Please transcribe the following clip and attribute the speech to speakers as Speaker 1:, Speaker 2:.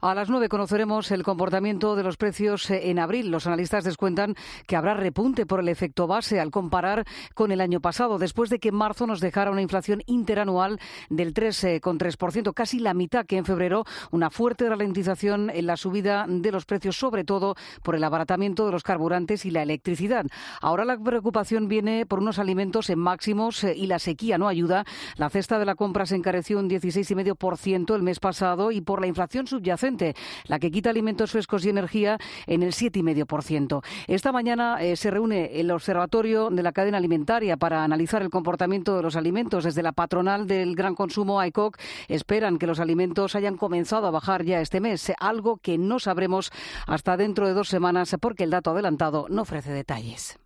Speaker 1: A las 9 conoceremos el comportamiento de los precios en abril. Los analistas descuentan que habrá repunte por el efecto base al comparar con el año pasado, después de que en marzo nos dejara una inflación interanual del 3,3%, casi la mitad que en febrero, una fuerte ralentización en la subida de los precios, sobre todo por el abaratamiento de los carburantes y la electricidad. Ahora la preocupación viene por unos alimentos en máximos y la sequía no ayuda. La cesta de la compra se encareció un 16,5% el mes pasado y por la inflación subyacente, la que quita alimentos frescos y energía, en el 7,5%. Esta mañana se reúne el Observatorio de la Cadena Alimentaria para analizar el comportamiento de los alimentos. Desde la patronal del gran consumo, AECOC, esperan que los alimentos hayan comenzado a bajar ya este mes, algo que no sabremos hasta dentro de 2 semanas porque el dato adelantado no ofrece detalles.